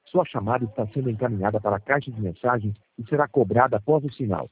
Sua chamada está sendo encaminhada para a caixa de mensagens e será cobrada após o sinal.